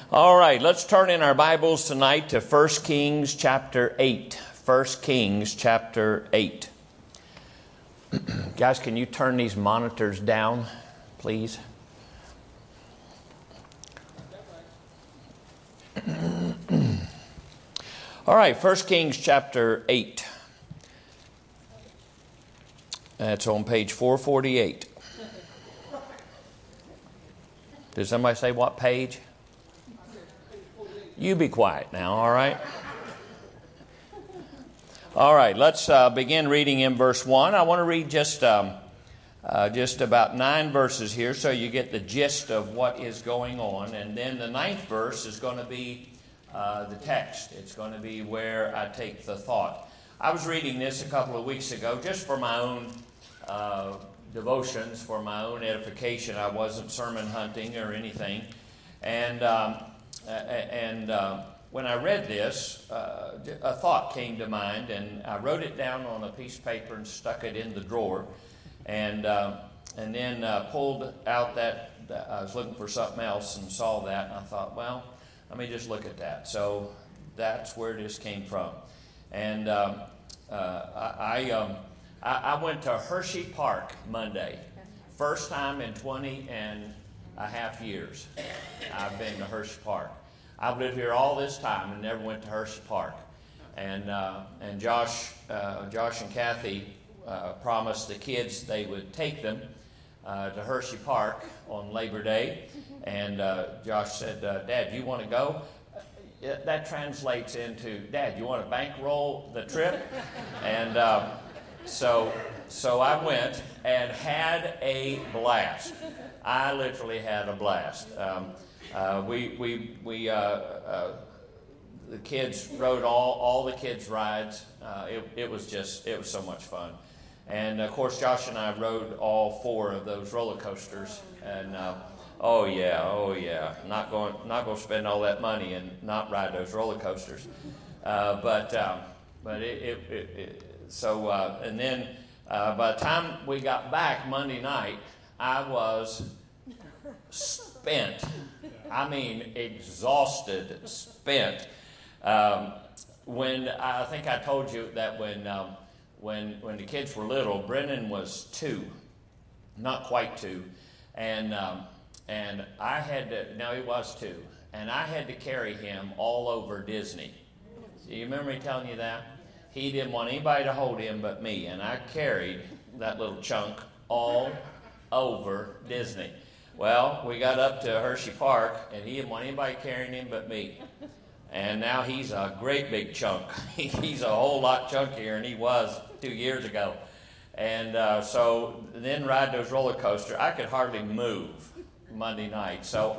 All right, let's turn in our Bibles tonight to 1 Kings chapter 8. 1 Kings chapter 8. Guys, can you turn these monitors down, please? All right, 1 Kings chapter 8. That's on page 448. Did somebody say what page? You be quiet now, all right? All right, let's begin reading in verse 1. I want to read just about 9 verses here so you get the gist of what is going on. And then the 9th verse is going to be the text. It's going to be where I take the thought. I was reading this a couple of weeks ago just for my own devotions, for my own edification. I wasn't sermon hunting or anything. And when I read this, a thought came to mind, and I wrote it down on a piece of paper and stuck it in the drawer, and then pulled out that I was looking for something else and saw that, and I thought, well, let me just look at that. So that's where this came from. And I went to Hershey Park Monday, first time in 20 and a half years I've been to Hershey Park. I've lived here all this time and never went to Hershey Park. And Josh and Kathy promised the kids they would take them to Hershey Park on Labor Day. And Josh said, Dad, you want to go? That translates into, Dad, you want to bankroll the trip? And so I went and had a blast. I literally had a blast. The kids rode all the kids' rides. It was so much fun. And of course, Josh and I rode all 4 of those roller coasters. And oh yeah, not going to spend all that money and not ride those roller coasters. And then by the time we got back Monday night, I was spent. I mean, exhausted, spent. When I think I told you that when the kids were little, Brennan was 2, not quite 2, and I had to. No, he was 2, and I had to carry him all over Disney. Do you remember me telling you that? He didn't want anybody to hold him but me, and I carried that little chunk all over Disney. Well, we got up to Hershey Park, and he didn't want anybody carrying him but me. And now he's a great big chunk. He's a whole lot chunkier than he was 2 years ago. And so then ride those roller coasters. I could hardly move Monday night. So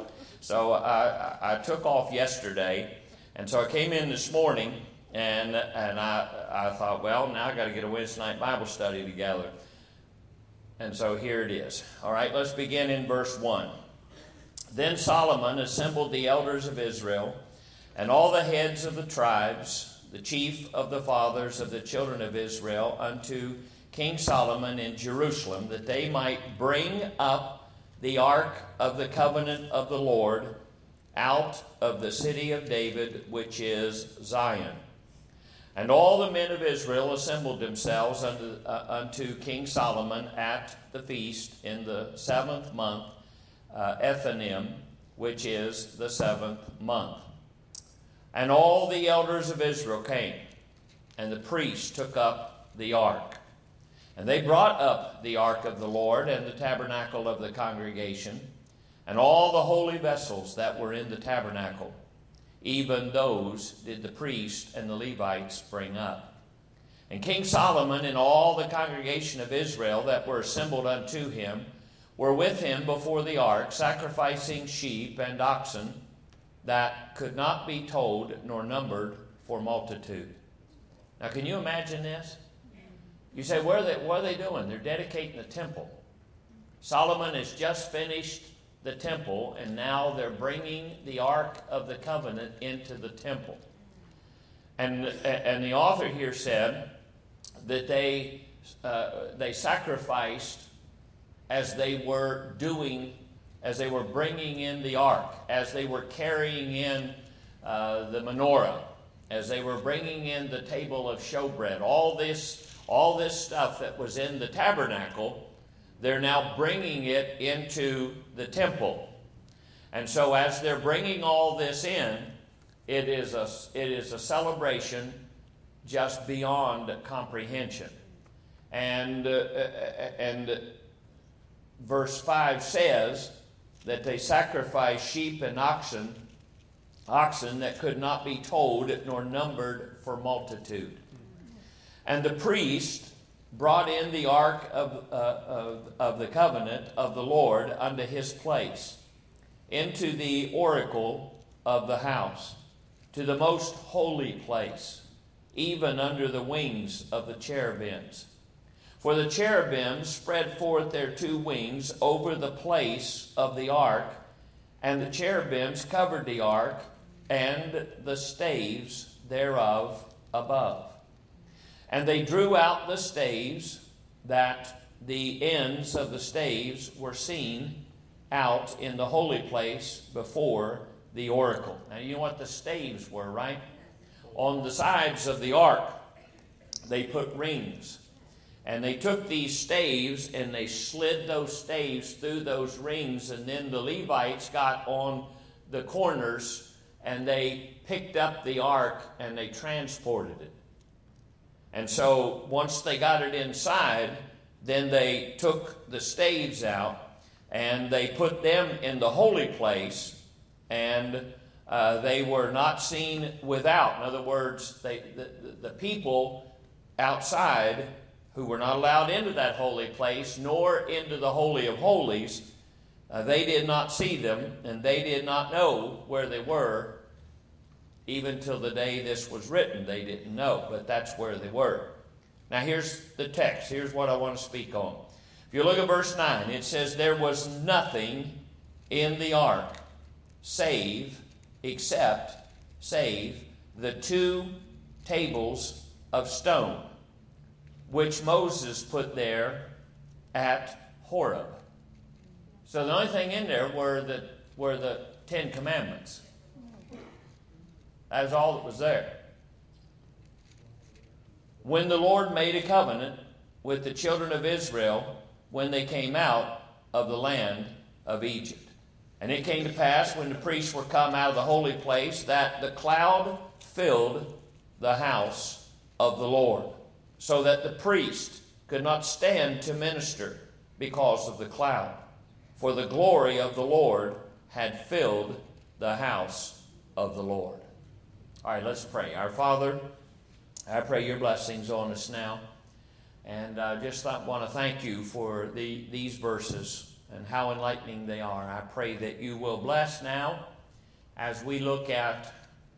I took off yesterday, and so I came in this morning, and I thought, well, now I got to get a Wednesday night Bible study together. And so here it is. All right, let's begin in verse 1. Then Solomon assembled the elders of Israel and all the heads of the tribes, the chief of the fathers of the children of Israel, unto King Solomon in Jerusalem, that they might bring up the ark of the covenant of the Lord out of the city of David, which is Zion. And all the men of Israel assembled themselves unto King Solomon at the feast in the 7th month, Ethanim, which is the 7th month. And all the elders of Israel came, and the priests took up the ark. And they brought up the ark of the Lord and the tabernacle of the congregation, and all the holy vessels that were in the tabernacle. Even those did the priests and the Levites bring up. And King Solomon and all the congregation of Israel that were assembled unto him were with him before the ark, sacrificing sheep and oxen that could not be told nor numbered for multitude. Now, can you imagine this? You say, what are they doing? They're dedicating the temple. Solomon has just finished the temple, and now they're bringing the Ark of the Covenant into the temple. And the author here said that they sacrificed as they were doing as they were bringing in the ark, as they were carrying in the menorah, as they were bringing in the table of showbread, all this stuff that was in the tabernacle, they're now bringing it into the temple. And so as they're bringing all this in, it is a celebration just beyond comprehension. And verse 5 says that they sacrificed sheep and oxen that could not be told nor numbered for multitude. And the priest brought in the ark of the covenant of the Lord unto his place, into the oracle of the house, to the most holy place, even under the wings of the cherubims. For the cherubims spread forth their two wings over the place of the ark, and the cherubims covered the ark and the staves thereof above. And they drew out the staves, that the ends of the staves were seen out in the holy place before the oracle. Now you know what the staves were, right? On the sides of the ark, they put rings. And they took these staves and they slid those staves through those rings, and then the Levites got on the corners and they picked up the ark and they transported it. And so once they got it inside, then they took the staves out and they put them in the holy place, and they were not seen without. In other words, the people outside who were not allowed into that holy place nor into the Holy of Holies, they did not see them, and they did not know where they were. Even till the day this was written, they didn't know, but that's where they were. Now here's the text. Here's what I want to speak on. If you look at verse 9, it says, there was nothing in the ark except the two tables of stone, which Moses put there at Horeb. So the only thing in there were the Ten Commandments. That was all that was there. When the Lord made a covenant with the children of Israel when they came out of the land of Egypt. And it came to pass, when the priests were come out of the holy place, that the cloud filled the house of the Lord, so that the priest could not stand to minister because of the cloud. For the glory of the Lord had filled the house of the Lord. All right, let's pray. Our Father, I pray your blessings on us now. And I just want to thank you for these verses and how enlightening they are. I pray that you will bless now as we look at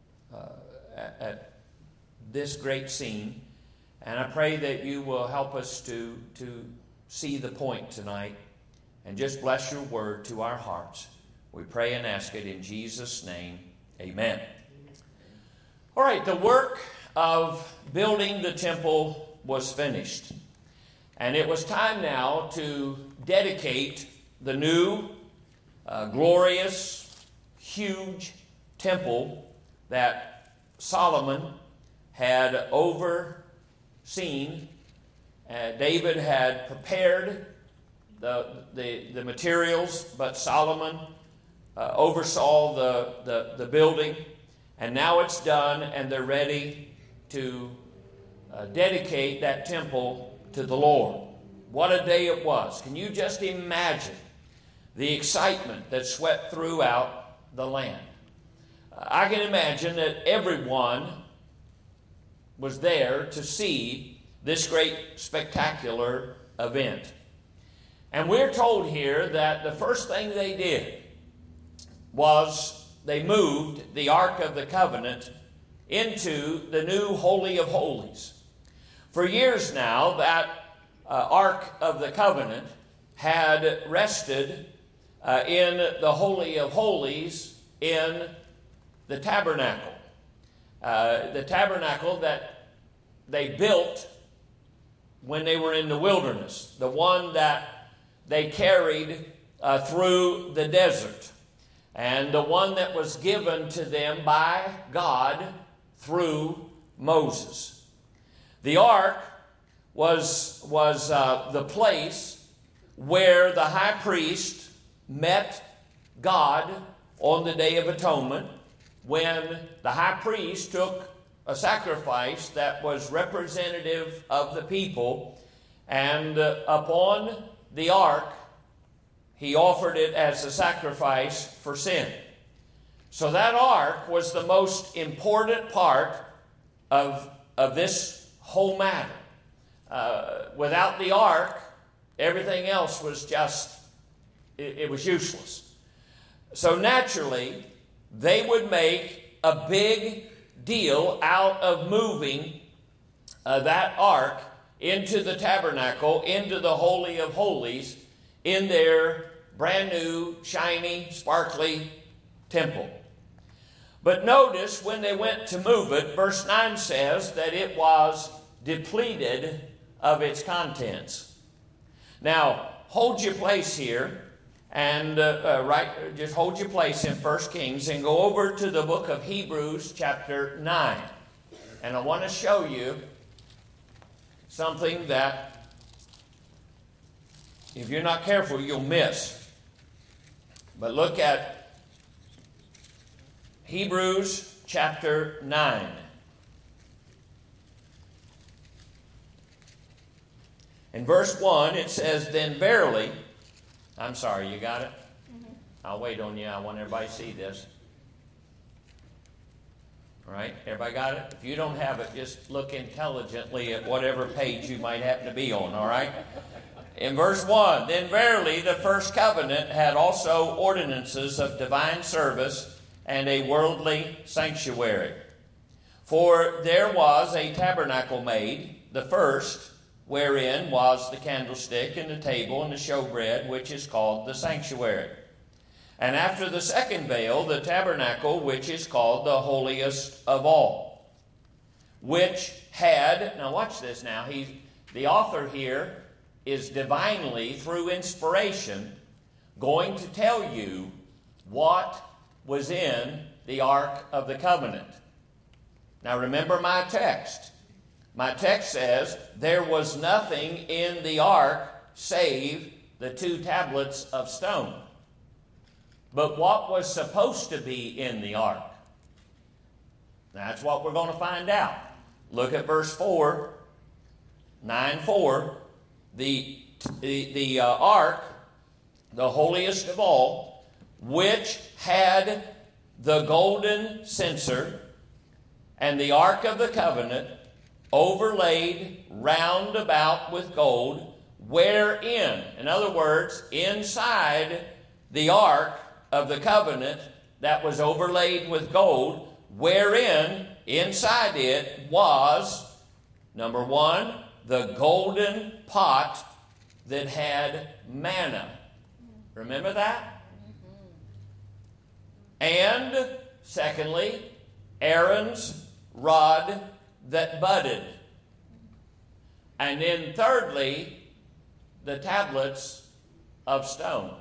this great scene. And I pray that you will help us to see the point tonight, and just bless your word to our hearts. We pray and ask it in Jesus' name. Amen. All right, the work of building the temple was finished. And it was time now to dedicate the new, glorious, huge temple that Solomon had overseen. David had prepared the materials, but Solomon oversaw the building. And now it's done, and they're ready to dedicate that temple to the Lord. What a day it was. Can you just imagine the excitement that swept throughout the land? I can imagine that everyone was there to see this great spectacular event. And we're told here that the first thing they did was they moved the Ark of the Covenant into the new Holy of Holies. For years now, that Ark of the Covenant had rested in the Holy of Holies in the tabernacle. The tabernacle that they built when they were in the wilderness. The one that they carried through the desert, and the one that was given to them by God through Moses. The ark was the place where the high priest met God on the Day of Atonement, when the high priest took a sacrifice that was representative of the people, and upon the ark he offered it as a sacrifice for sin. So that ark was the most important part of this whole matter. Without the ark, everything else was just, it was useless. So naturally, they would make a big deal out of moving that ark into the tabernacle, into the Holy of Holies, in their brand new, shiny, sparkly temple. But notice when they went to move it, verse 9 says that it was depleted of its contents. Now, hold your place here, and just hold your place in 1 Kings and go over to the book of Hebrews chapter 9. And I want to show you something that, if you're not careful, you'll miss. But look at Hebrews chapter 9. In verse 1, it says, "Then verily," I'm sorry, you got it? Mm-hmm. I'll wait on you. I want everybody to see this. All right, everybody got it? If you don't have it, just look intelligently at whatever page you might happen to be on, all right? In verse 1, "Then verily the first covenant had also ordinances of divine service and a worldly sanctuary. For there was a tabernacle made, the first, wherein was the candlestick and the table and the showbread, which is called the sanctuary. And after the second veil, the tabernacle, which is called the holiest of all, which had," now watch this now, the author here is divinely, through inspiration, going to tell you what was in the Ark of the Covenant. Now remember my text. My text says, there was nothing in the ark save the 2 tablets of stone. But what was supposed to be in the ark? That's what we're going to find out. Look at verse 4, 9:4. The ark, the holiest of all, which had the golden censer and the ark of the covenant, overlaid round about with gold, wherein, in other words, inside the ark of the covenant that was overlaid with gold, wherein, inside it, was, number 1, the golden pot that had manna. Remember that? And, secondly, Aaron's rod that budded. And then thirdly, the tablets of stone.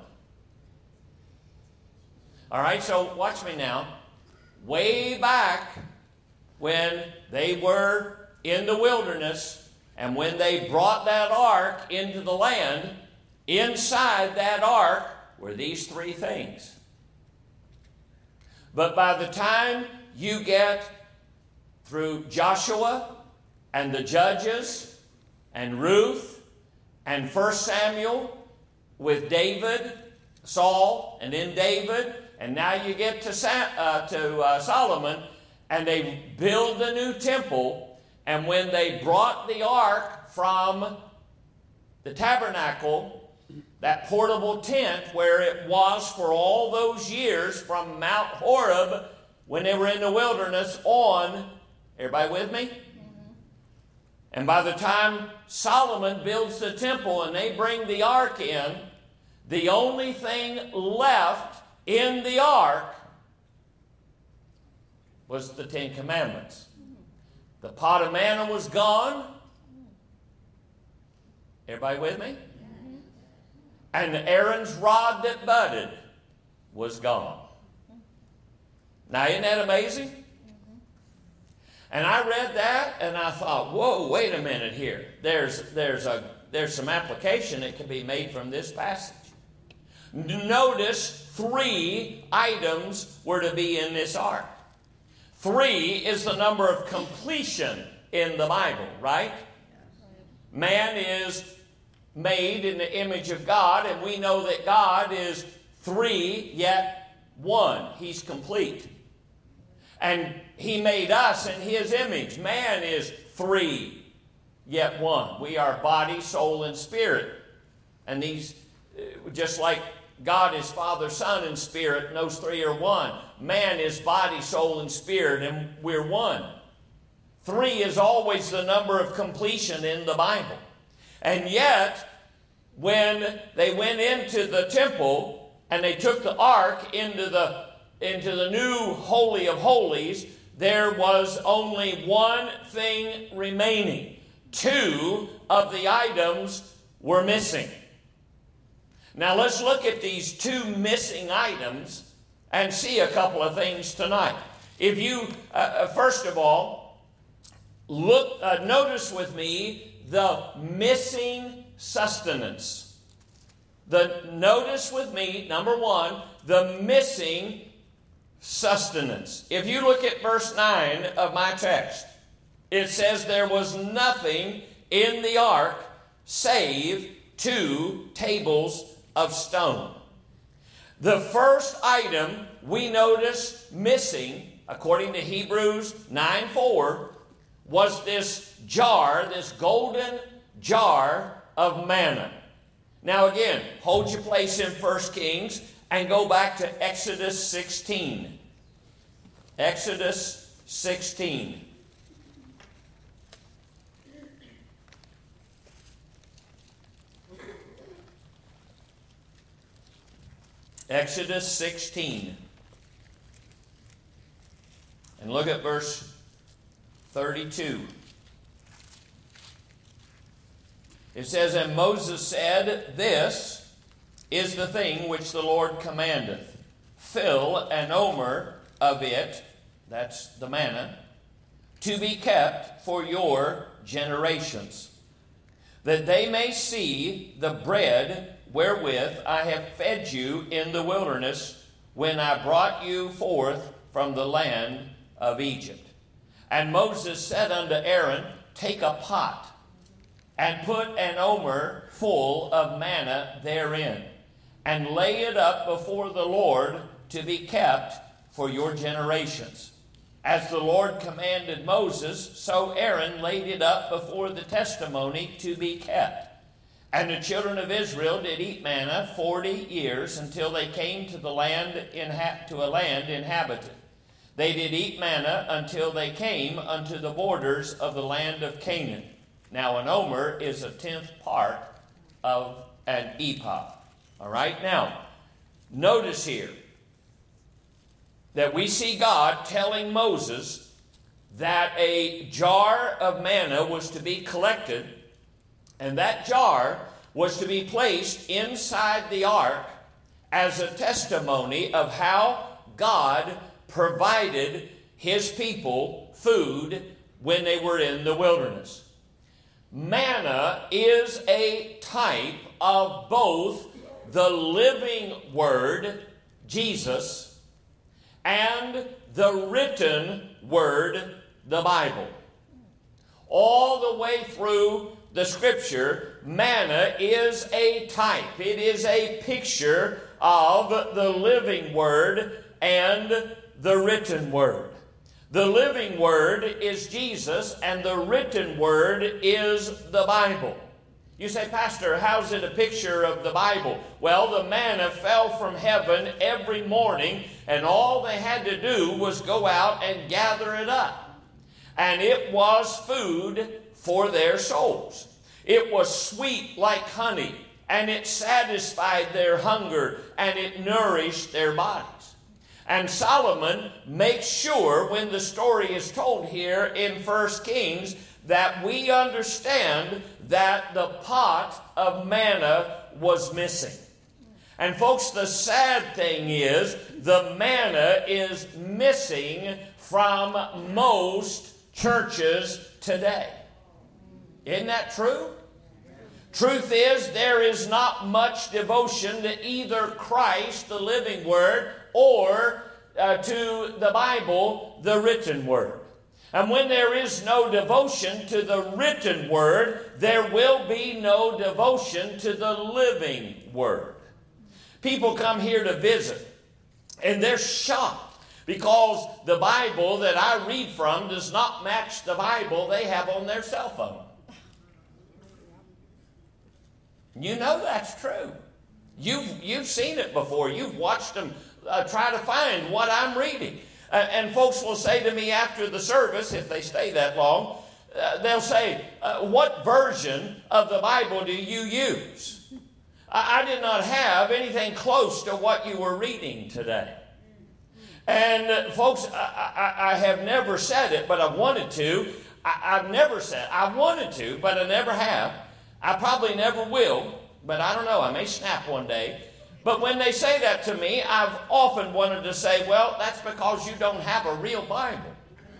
All right, so watch me now. Way back when they were in the wilderness and when they brought that ark into the land, inside that ark were these 3 things. But by the time you get through Joshua and the Judges and Ruth and 1 Samuel with David, Saul, and then David, and now you get to Solomon, and they build the new temple, and when they brought the ark from the tabernacle, that portable tent where it was for all those years from Mount Horeb when they were in the wilderness on, everybody with me? Mm-hmm. And by the time Solomon builds the temple and they bring the ark in, the only thing left in the ark was the 10 Commandments. The pot of manna was gone. Everybody with me? And Aaron's rod that budded was gone. Now, isn't that amazing? And I read that and I thought, whoa, wait a minute here. There's some application that can be made from this passage. Notice 3 items were to be in this ark. 3 is the number of completion in the Bible, right? Man is made in the image of God, and we know that God is 3 yet 1. He's complete. And He made us in His image. Man is 3 yet 1. We are body, soul, and spirit. And these, just like God is Father, Son, and Spirit, and those 3 are 1. Man is body, soul, and spirit, and we're 1. 3 is always the number of completion in the Bible. And yet, when they went into the temple and they took the ark into the new Holy of Holies, there was only one thing remaining. 2 of the items were missing. Now let's look at these 2 missing items and see a couple of things tonight. If you, first of all, notice with me the missing sustenance. Notice with me, number 1, the missing sustenance. If you look at verse 9 of my text, it says there was nothing in the ark save 2 tables of stone. The first item we notice missing, according to Hebrews 9:4, was this jar, this golden jar of manna. Now again, hold your place in 1 Kings and go back to Exodus 16. Exodus 16. Exodus 16. And look at verse 32. It says, And Moses said, This is the thing which the Lord commandeth. Fill an omer of it, that's the manna, to be kept for your generations, that they may see the bread wherewith I have fed you in the wilderness when I brought you forth from the land of Egypt. And Moses said unto Aaron, Take a pot, and put an omer full of manna therein, and lay it up before the Lord to be kept for your generations. As the Lord commanded Moses, so Aaron laid it up before the testimony to be kept. And the children of Israel did eat manna 40 years until they came to the land to a land inhabited. They did eat manna until they came unto the borders of the land of Canaan. Now an omer is a 10th part of an ephah. All right, now notice here that we see God telling Moses that a jar of manna was to be collected, and that jar was to be placed inside the ark as a testimony of how God provided His people food when they were in the wilderness. Manna is a type of both the living Word, Jesus, and the written Word, the Bible. All the way through the Scripture, manna is a type. It is a picture of the living Word and the written Word. The living Word is Jesus, and the written Word is the Bible. You say, Pastor, how's it a picture of the Bible? Well, the manna fell from heaven every morning, and all they had to do was go out and gather it up. And it was food for their souls. It was sweet like honey, and it satisfied their hunger, and it nourished their bodies. And Solomon makes sure, when the story is told here in 1 Kings, that we understand that the pot of manna was missing. And folks, the sad thing is the manna is missing from most churches today. Isn't that true? Truth is, there is not much devotion to either Christ, the living Word, or to the Bible, the written Word. And when there is no devotion to the written Word, there will be no devotion to the living Word. People come here to visit, and they're shocked because the Bible that I read from does not match the Bible they have on their cell phone. You know that's true. You've seen it before. You've watched them try to find what I'm reading. And folks will say to me after the service, if they stay that long, they'll say, what version of the Bible do you use? I did not have anything close to what you were reading today. And folks, I have never said it, but I've wanted to. I've never said, I wanted to, but I never have. I probably never will, but I don't know. I may snap one day. But when they say that to me, I've often wanted to say, well, that's because you don't have a real Bible.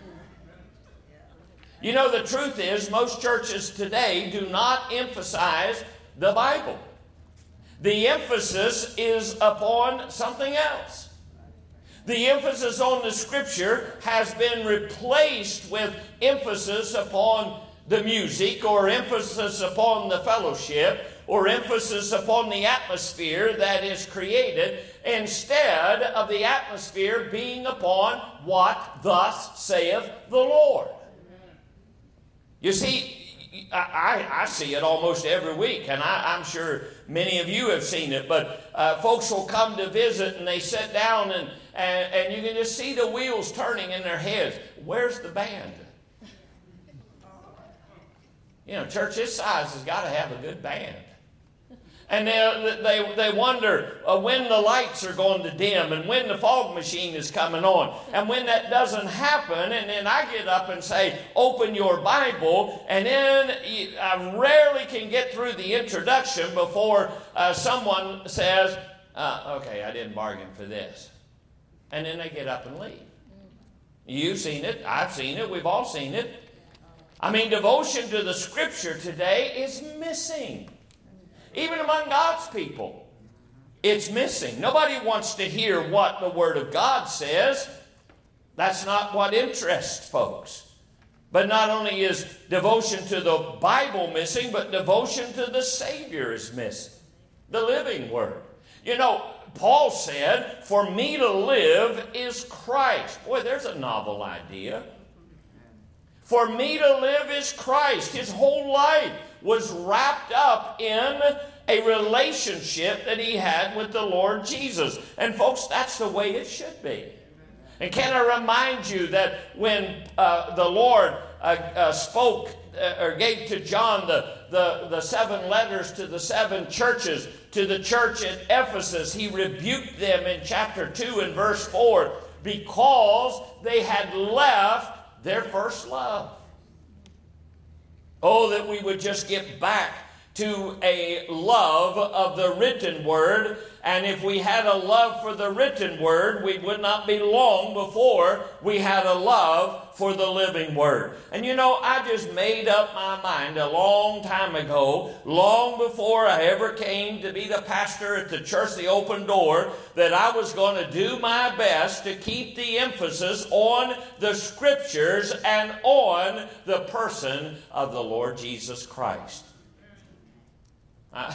You know, the truth is, most churches today do not emphasize the Bible. The emphasis is upon something else. The emphasis on the Scripture has been replaced with emphasis upon the music, or emphasis upon the fellowship, or emphasis upon the atmosphere that is created, instead of the atmosphere being upon what thus saith the Lord. You see, I see it almost every week, and I'm sure many of you have seen it, but folks will come to visit and they sit down and you can just see the wheels turning in their heads. Where's the band? You know, church this size has got to have a good band. And they wonder when the lights are going to dim and when the fog machine is coming on. And when that doesn't happen, and then I get up and say, open your Bible, and then I rarely can get through the introduction before someone says, okay, I didn't bargain for this. And then they get up and leave. You've seen it. I've seen it. We've all seen it. I mean, devotion to the Scripture today is missing. Even among God's people, it's missing. Nobody wants to hear what the Word of God says. That's not what interests folks. But not only is devotion to the Bible missing, but devotion to the Savior is missing. The living Word. You know, Paul said, for me to live is Christ. Boy, there's a novel idea. For me to live is Christ. His whole life was wrapped up in a relationship that he had with the Lord Jesus. And folks, that's the way it should be. And can I remind you that when the Lord spoke or gave to John the 7 letters to the 7 churches, to the church at Ephesus, he rebuked them in chapter 2 and verse 4 because they had left their first love. Oh, that we would just get back to a love of the written Word. And if we had a love for the written Word, we would not be long before we had a love for the living Word. And you know, I just made up my mind a long time ago, long before I ever came to be the pastor at the Church the Open Door, that I was going to do my best to keep the emphasis on the Scriptures and on the person of the Lord Jesus Christ. I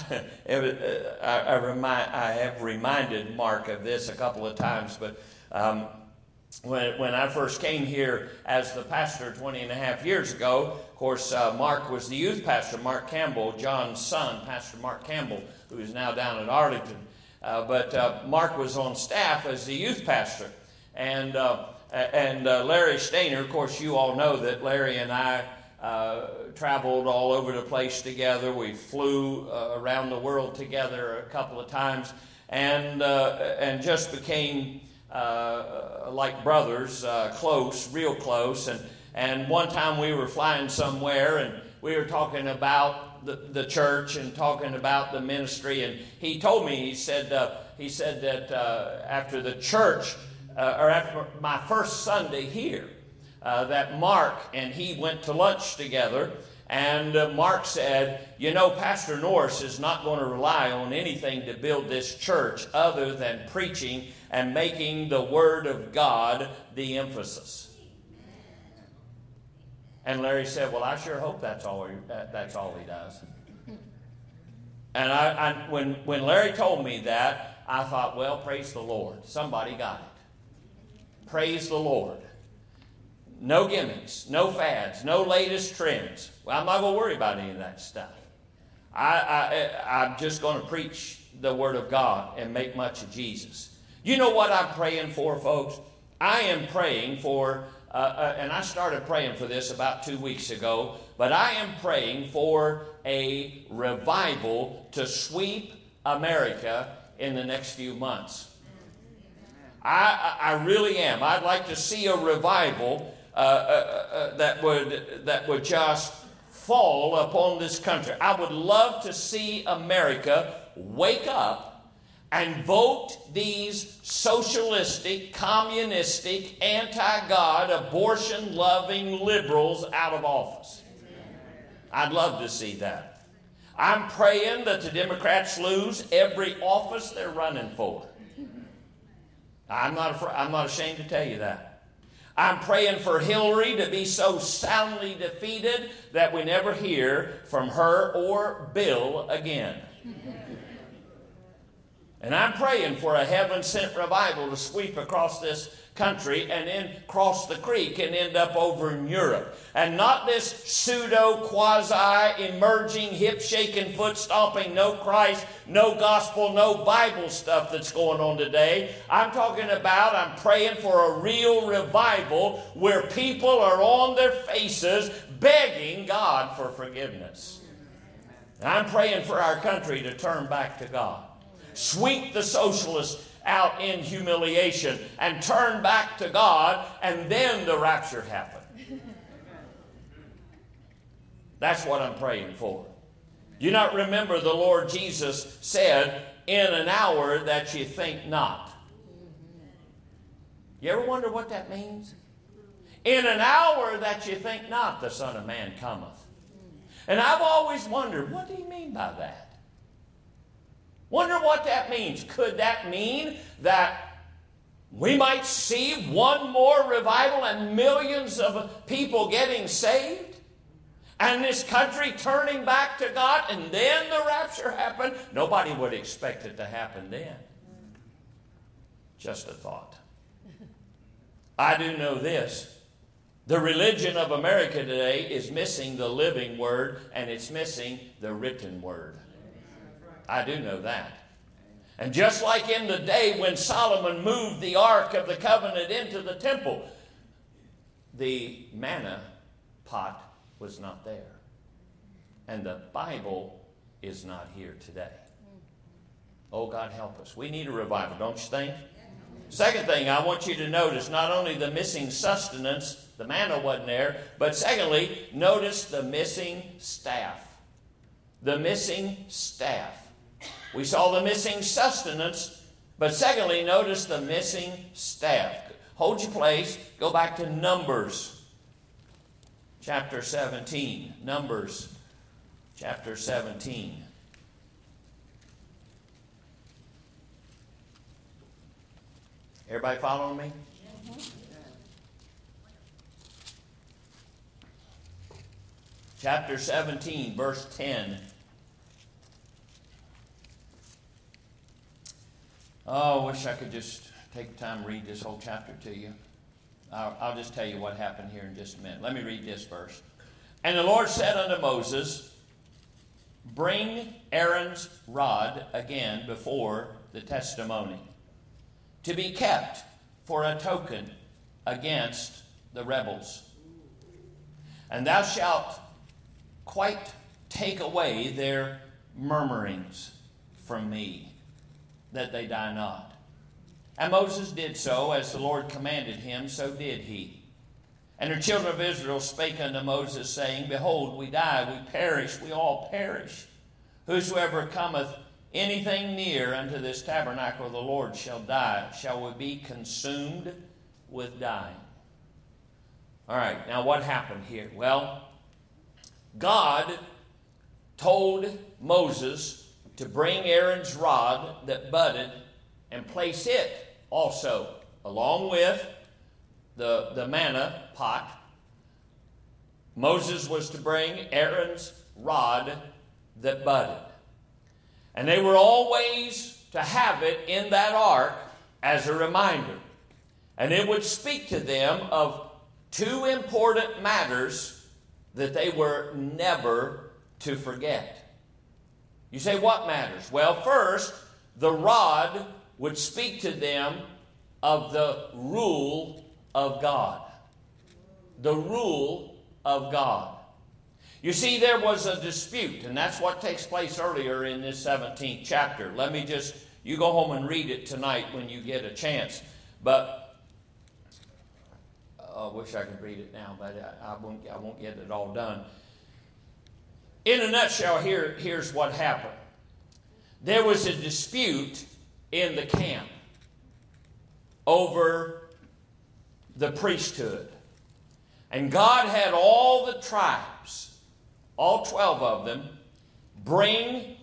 have reminded Mark of this a couple of times, but when I first came here as the pastor 20 and a half years ago, of course, Mark was the youth pastor, Mark Campbell, John's son, Pastor Mark Campbell, who is now down at Arlington. But Mark was on staff as the youth pastor. And Larry Stainer, of course, you all know that Larry and I traveled all over the place together. We flew around the world together a couple of times, and just became like brothers, close, real close. And one time we were flying somewhere, and we were talking about the church and talking about the ministry. And he told me, he said that after the church, or after my first Sunday here, that Mark and he went to lunch together. And Mark said, you know, Pastor Norris is not going to rely on anything to build this church other than preaching and making the Word of God the emphasis. And Larry said, well, I sure hope that's all he does. And when Larry told me that, I thought, well, praise the Lord. Somebody got it. Praise the Lord. No gimmicks, no fads, no latest trends. Well, I'm not going to worry about any of that stuff. I'm just going to preach the Word of God and make much of Jesus. You know what I'm praying for, folks? I am praying for, and I started praying for this about 2 weeks ago, but I am praying for a revival to sweep America in the next few months. I really am. I'd like to see a revival that would just fall upon this country. I would love to see America wake up and vote these socialistic, communistic, anti-God, abortion-loving liberals out of office. I'd love to see that. I'm praying that the Democrats lose every office they're running for. I'm not ashamed to tell you that. I'm praying for Hillary to be so soundly defeated that we never hear from her or Bill again. And I'm praying for a heaven-sent revival to sweep across this country and then cross the creek and end up over in Europe. And not this pseudo, quasi-emerging, hip-shaking, foot-stomping, no Christ, no gospel, no Bible stuff that's going on today. I'm praying for a real revival where people are on their faces begging God for forgiveness. And I'm praying for our country to turn back to God. Sweep the socialists out in humiliation and turn back to God, and then the rapture happen. That's what I'm praying for. You not remember the Lord Jesus said, in an hour that you think not. You ever wonder what that means? In an hour that you think not, the Son of Man cometh. And I've always wondered, what do he mean by that? Wonder what that means. Could that mean that we might see one more revival and millions of people getting saved? And this country turning back to God, and then the rapture happened? Nobody would expect it to happen then. Just a thought. I do know this. The religion of America today is missing the living word, and it's missing the written word. I do know that. And just like in the day when Solomon moved the Ark of the Covenant into the temple, the manna pot was not there. And the Bible is not here today. Oh, God help us. We need a revival, don't you think? Second thing I want you to notice, not only the missing sustenance, the manna wasn't there, but secondly, notice the missing staff. The missing staff. We saw the missing sustenance, but secondly, notice the missing staff. Hold your place. Go back to Numbers chapter 17. Numbers chapter 17. Everybody following me? Chapter 17, verse 10. Oh, I wish I could just take the time and read this whole chapter to you. I'll just tell you what happened here in just a minute. Let me read this verse. And the Lord said unto Moses, bring Aaron's rod again before the testimony, to be kept for a token against the rebels. And thou shalt quite take away their murmurings from me, that they die not. And Moses did so, as the Lord commanded him, so did he. And the children of Israel spake unto Moses, saying, Behold, we die, we perish, we all perish. Whosoever cometh anything near unto this tabernacle of the Lord shall die. Shall we be consumed with dying? All right, now what happened here? Well, God told Moses to bring Aaron's rod that budded and place it also along with the manna pot. Moses was to bring Aaron's rod that budded. And they were always to have it in that ark as a reminder. And it would speak to them of two important matters that they were never to forget. You say, what matters? Well, first, the rod would speak to them of the rule of God. The rule of God. You see, there was a dispute, and that's what takes place earlier in this 17th chapter. You go home and read it tonight when you get a chance. But I wish I could read it now, but I won't get it all done. In a nutshell, here's what happened. There was a dispute in the camp over the priesthood. And God had all the tribes, all 12 of them, bring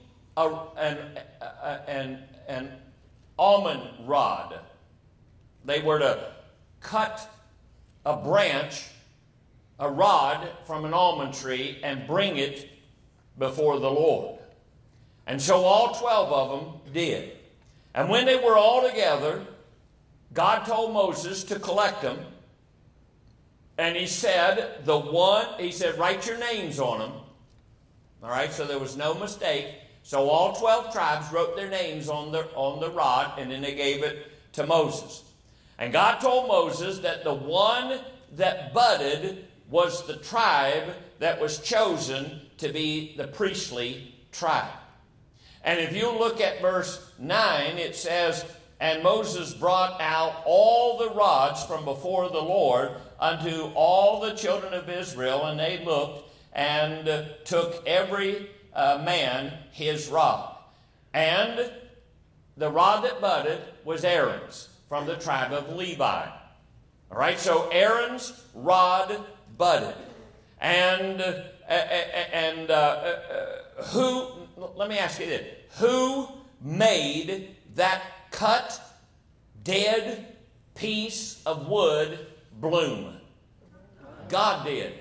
an almond rod. They were to cut a branch, a rod from an almond tree, and bring it before the Lord. And so all 12 of them did. And when they were all together, God told Moses to collect them. And he said, write your names on them. All right, so there was no mistake. So all 12 tribes wrote their names on the rod, and then they gave it to Moses. And God told Moses that the one that budded was the tribe that was chosen to be the priestly tribe. And if you look at verse 9, it says, And Moses brought out all the rods from before the Lord unto all the children of Israel, and they looked and took every man his rod. And the rod that budded was Aaron's from the tribe of Levi. All right, so Aaron's rod budded. Let me ask you this. Who made that cut, dead piece of wood bloom? God did.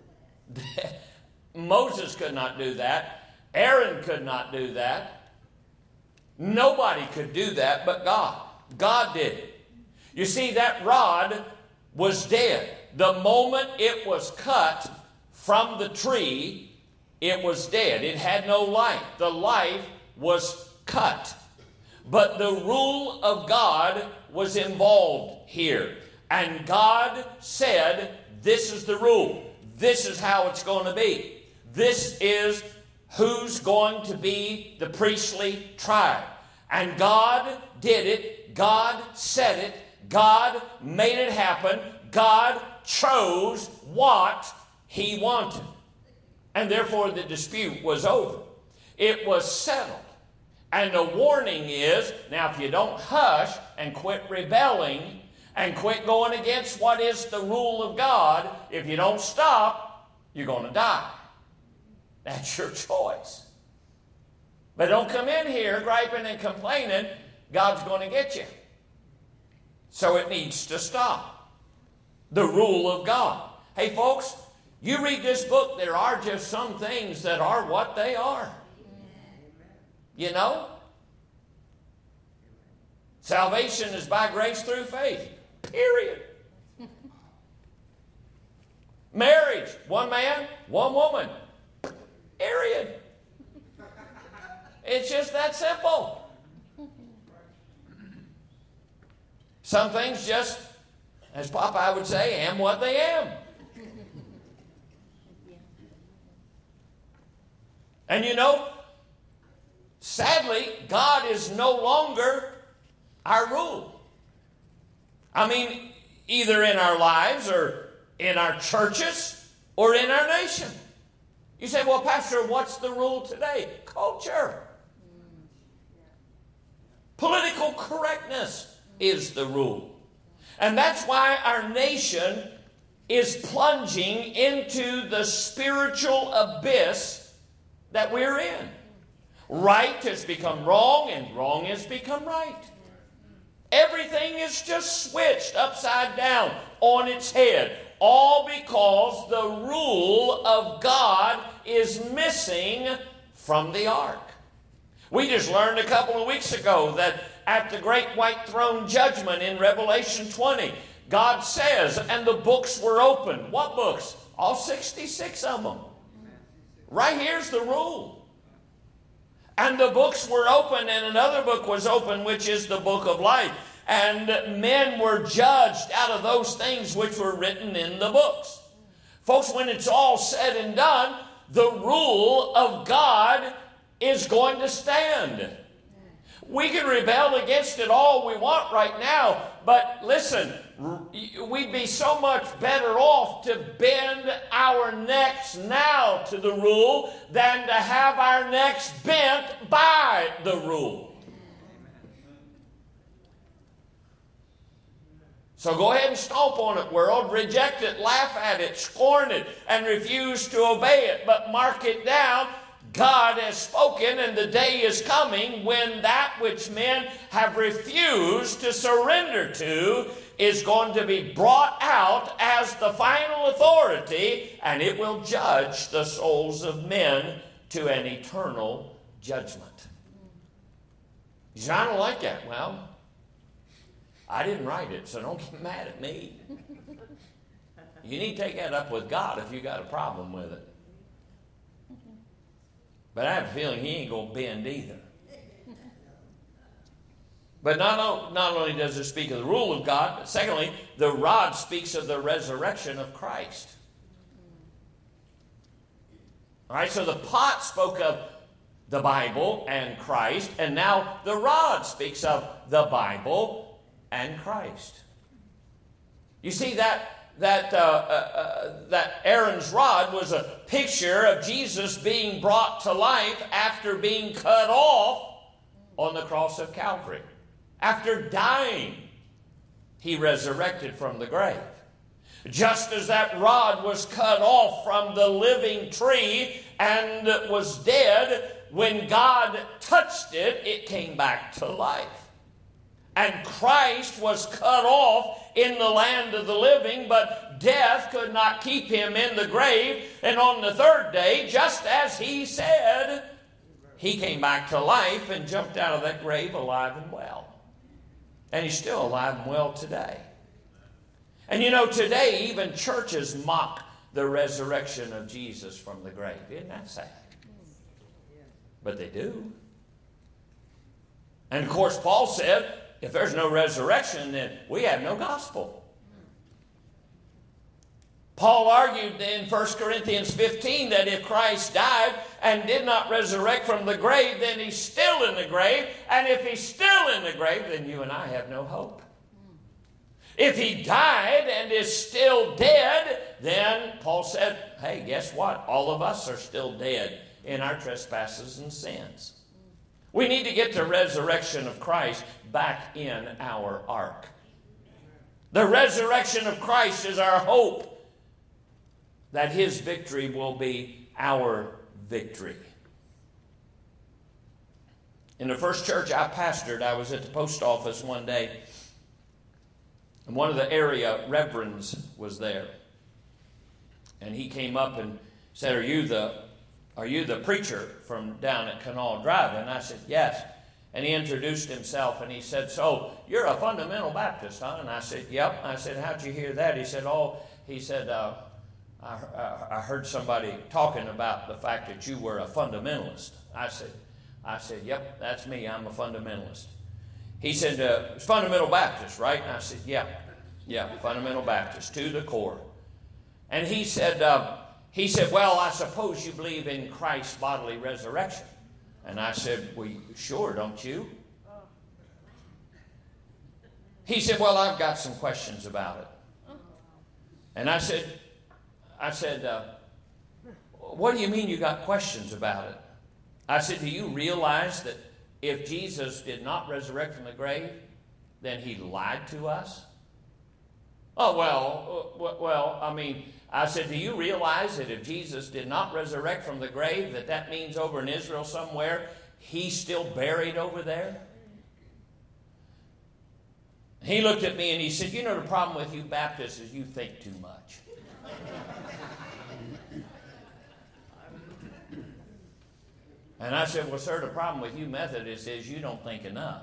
Moses could not do that. Aaron could not do that. Nobody could do that but God. God did it. You see, that rod was dead. The moment it was cut from the tree, it was dead. It had no life. The life was cut. But the rule of God was involved here. And God said, this is the rule. This is how it's going to be. This is who's going to be the priestly tribe. And God did it. God said it. God made it happen. God chose what He wanted. And therefore the dispute was over. It was settled. And the warning is, now if you don't hush and quit rebelling and quit going against what is the rule of God, if you don't stop, you're going to die. That's your choice. But don't come in here griping and complaining. God's going to get you. So it needs to stop. The rule of God. Hey folks, you read this book, there are just some things that are what they are. You know? Salvation is by grace through faith. Period. Marriage, one man, one woman. Period. It's just that simple. Some things just, as Popeye would say, am what they am. And you know, sadly, God is no longer our rule. I mean, either in our lives or in our churches or in our nation. You say, well, Pastor, what's the rule today? Culture. Political correctness is the rule. And that's why our nation is plunging into the spiritual abyss that we're in. Right has become wrong, and wrong has become right. Everything is just switched upside down on its head. All because the rule of God is missing from the ark. We just learned a couple of weeks ago that at the great white throne judgment in Revelation 20, God says, and the books were opened. What books? All 66 of them. Right here's the rule. And the books were open, and another book was open, which is the book of life. And men were judged out of those things which were written in the books. Folks, when it's all said and done, the rule of God is going to stand. We can rebel against it all we want right now, but listen, we'd be so much better off to bend our necks now to the rule than to have our necks bent by the rule. So go ahead and stomp on it, world. Reject it, laugh at it, scorn it, and refuse to obey it. But mark it down. God has spoken, and the day is coming when that which men have refused to surrender to is going to be brought out as the final authority, and it will judge the souls of men to an eternal judgment. You say, I don't like that. Well, I didn't write it, so don't get mad at me. You need to take that up with God if you got a problem with it. But I have a feeling he ain't going to bend either. But not only does it speak of the rule of God, but secondly, the rod speaks of the resurrection of Christ. All right, so the pot spoke of the Bible and Christ, and now the rod speaks of the Bible and Christ. You see that Aaron's rod was a picture of Jesus being brought to life after being cut off on the cross of Calvary. After dying, he resurrected from the grave. Just as that rod was cut off from the living tree and was dead, when God touched it, it came back to life. And Christ was cut off in the land of the living, but death could not keep him in the grave. And on the third day, just as he said, he came back to life and jumped out of that grave alive and well. And he's still alive and well today. And you know, today even churches mock the resurrection of Jesus from the grave. Isn't that sad? But they do. And of course, Paul said, if there's no resurrection, then we have no gospel. Paul argued in 1 Corinthians 15 that if Christ died and did not resurrect from the grave, then he's still in the grave. And if he's still in the grave, then you and I have no hope. If he died and is still dead, then Paul said, hey, guess what? All of us are still dead in our trespasses and sins. We need to get the resurrection of Christ back in our ark. The resurrection of Christ is our hope that his victory will be our victory. In the first church I pastored, I was at the post office one day, and one of the area reverends was there. And he came up and said, Are you the preacher from down at Canal Drive? And I said, yes. And he introduced himself and he said, so you're a fundamental Baptist, huh? And I said, yep. I said, how'd you hear that? He said, I heard somebody talking about the fact that you were a fundamentalist. I said, yep, that's me. I'm a fundamentalist. He said, fundamental Baptist, right? And I said, yeah, fundamental Baptist to the core. And he said, well, I suppose you believe in Christ's bodily resurrection. And I said, well, sure, don't you? He said, well, I've got some questions about it. And I said, what do you mean you got questions about it? I said, do you realize that if Jesus did not resurrect from the grave, then he lied to us? Oh, well, I said, do you realize that if Jesus did not resurrect from the grave, that means over in Israel somewhere, he's still buried over there? He looked at me and he said, you know, the problem with you Baptists is you think too much. And I said, well, sir, the problem with you Methodists is you don't think enough.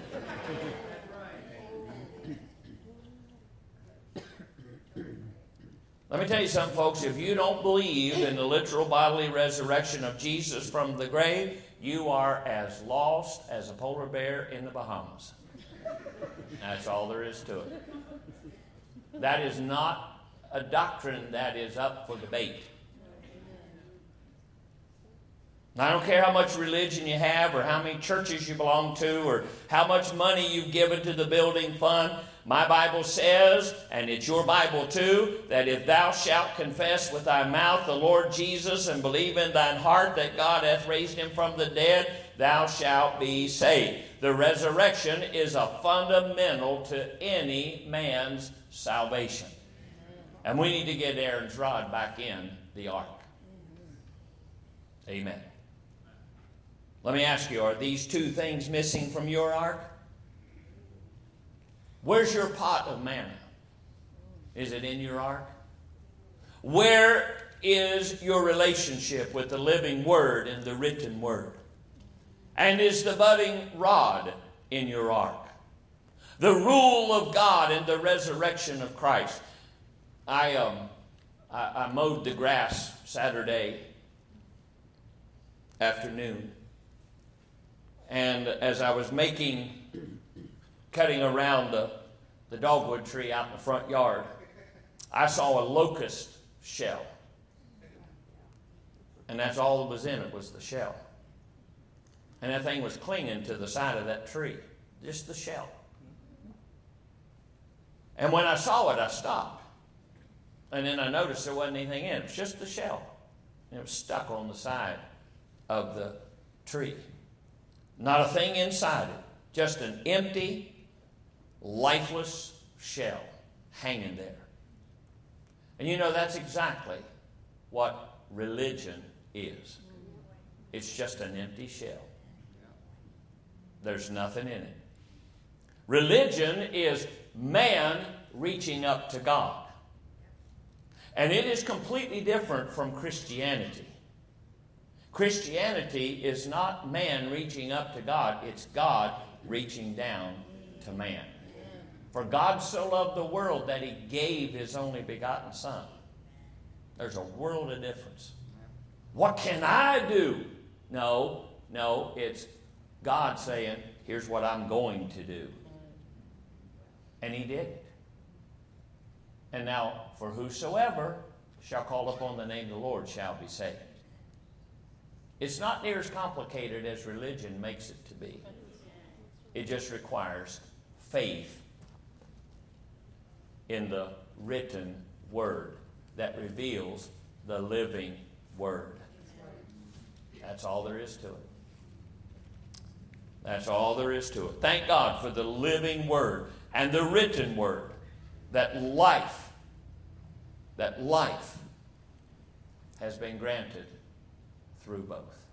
Let me tell you something, folks. If you don't believe in the literal bodily resurrection of Jesus from the grave, you are as lost as a polar bear in the Bahamas. That's all there is to it. That is not a doctrine that is up for debate. I don't care how much religion you have or how many churches you belong to or how much money you've given to the building fund. My Bible says, and it's your Bible too, that if thou shalt confess with thy mouth the Lord Jesus and believe in thine heart that God hath raised him from the dead, thou shalt be saved. The resurrection is a fundamental to any man's salvation. And we need to get Aaron's rod back in the ark. Amen. Let me ask you, are these two things missing from your ark? Where's your pot of manna? Is it in your ark? Where is your relationship with the living Word and the written Word? And is the budding rod in your ark? The rule of God and the resurrection of Christ. I mowed the grass Saturday afternoon. And as I was cutting around the dogwood tree out in the front yard, I saw a locust shell. And that's all that was in it, was the shell. And that thing was clinging to the side of that tree. Just the shell. And when I saw it, I stopped. And then I noticed there wasn't anything in it. It was just the shell. And it was stuck on the side of the tree. Not a thing inside it. Just an empty, lifeless shell hanging there. And you know, that's exactly what religion is. It's just an empty shell. There's nothing in it. Religion is man reaching up to God. And it is completely different from Christianity. Christianity is not man reaching up to God. It's God reaching down to man. For God so loved the world that he gave his only begotten Son. There's a world of difference. What can I do? No, it's God saying, here's what I'm going to do. And he did it. And now, for whosoever shall call upon the name of the Lord shall be saved. It's not near as complicated as religion makes it to be. It just requires faith in the written Word that reveals the living Word. That's all there is to it. That's all there is to it. Thank God for the living Word and the written Word. That life has been granted through both.